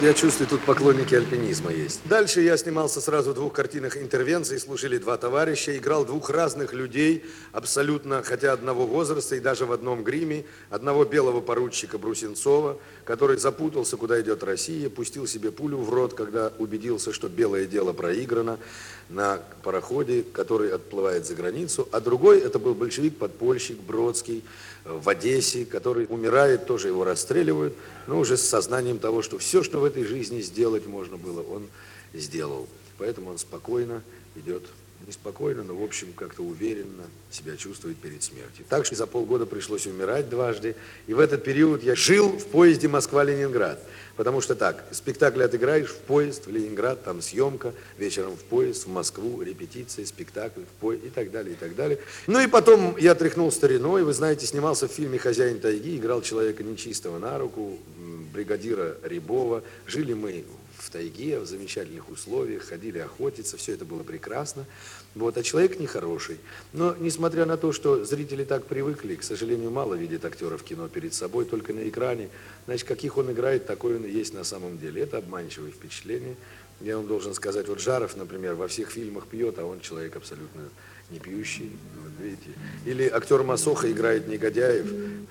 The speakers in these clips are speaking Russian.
Я чувствую, тут поклонники альпинизма есть. Дальше я снимался сразу в двух картинах «Интервенции», служили два товарища, играл двух разных людей, абсолютно, хотя одного возраста и даже в одном гриме, одного белого поручика Брусенцова, который запутался, куда идет Россия, пустил себе пулю в рот, когда убедился, что белое дело проиграно на пароходе, который отплывает за границу, а другой, это был большевик-подпольщик Бродский в Одессе, который умирает, тоже его расстреливают, но уже с сознанием того, что все, что в этой жизни сделать можно было, он сделал. Поэтому он спокойно идет, не спокойно, но в общем как-то уверенно себя чувствует перед смертью. Так что за полгода пришлось умирать дважды, и в этот период я жил в поезде Москва-Ленинград. Потому что так, спектакль отыграешь в поезд, в Ленинград, там съемка, вечером в поезд, в Москву, репетиция, спектакль, в поезд и так далее, и так далее. Ну и потом я тряхнул стариной, вы знаете, снимался в фильме «Хозяин тайги», играл человека нечистого на руку, бригадира Рябова. Жили мы в тайге, в замечательных условиях, ходили охотиться, все это было прекрасно. Вот, а человек нехороший. Но несмотря на то, что зрители так привыкли, к сожалению, мало видят актера в кино перед собой, только на экране, значит, каких он играет, такой он и есть на самом деле. Это обманчивое впечатление. Я вам должен сказать, вот Жаров, например, во всех фильмах пьет, а он человек абсолютно не пьющий, вот видите. Или актер Масоха играет негодяев,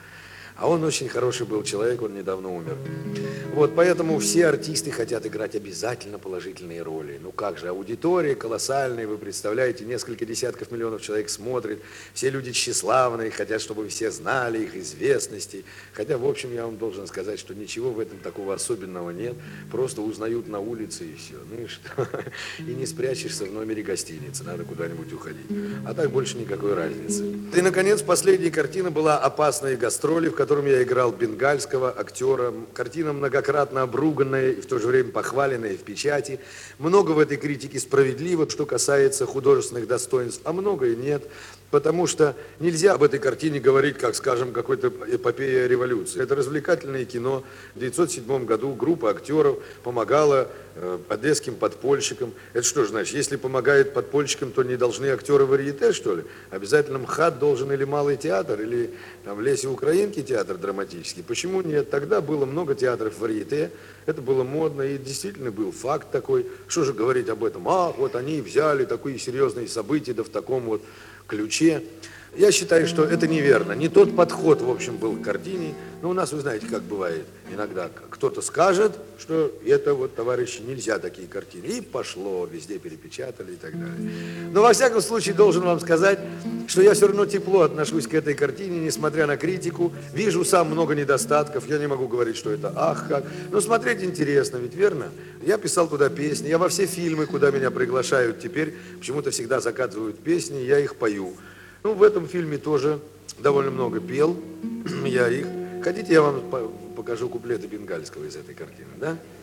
а он очень хороший был человек, он недавно умер. Вот, поэтому все артисты хотят играть обязательно положительные роли. Ну как же, аудитория колоссальная, вы представляете, несколько десятков миллионов человек смотрит, все люди тщеславные, хотят, чтобы все знали их известности. Хотя, в общем, я вам должен сказать, что ничего в этом такого особенного нет, просто узнают на улице и все. Ну и что? И не спрячешься в номере гостиницы, надо куда-нибудь уходить. А так больше никакой разницы. И, наконец, последняя картина была «Опасные гастроли», в котором я играл бенгальского актера. Картина многократно обруганная и в то же время похваленная в печати. Много в этой критике справедливо, что касается художественных достоинств, а много и нет. Потому что нельзя об этой картине говорить, как, скажем, какой-то эпопея революции. Это развлекательное кино. В 1907 году группа актеров помогала одесским подпольщикам. Это что же значит, если помогает подпольщикам, то не должны актеры варьете, что ли? Обязательно МХАТ должен или Малый театр, или там, в Лесе Украинки театр драматический. Почему нет? Тогда было много театров варьете, это было модно, и действительно был факт такой. Что же говорить об этом? Ах, вот они взяли такие серьезные события, да в таком вот ключе. Я считаю, что это неверно. Не тот подход, в общем, был к картине. Но у нас, вы знаете, как бывает иногда. Кто-то скажет, что это вот, товарищи, нельзя такие картины. И пошло, везде перепечатали и так далее. Но, во всяком случае, должен вам сказать, что я все равно тепло отношусь к этой картине, несмотря на критику. Вижу сам много недостатков. Я не могу говорить, что это ах как. Но смотреть интересно, ведь верно? Я писал туда песни. Я во все фильмы, куда меня приглашают теперь, почему-то всегда заказывают песни, я их пою. Ну, в этом фильме тоже довольно много пел, я их. Хотите, я вам покажу куплеты бенгальского из этой картины, да?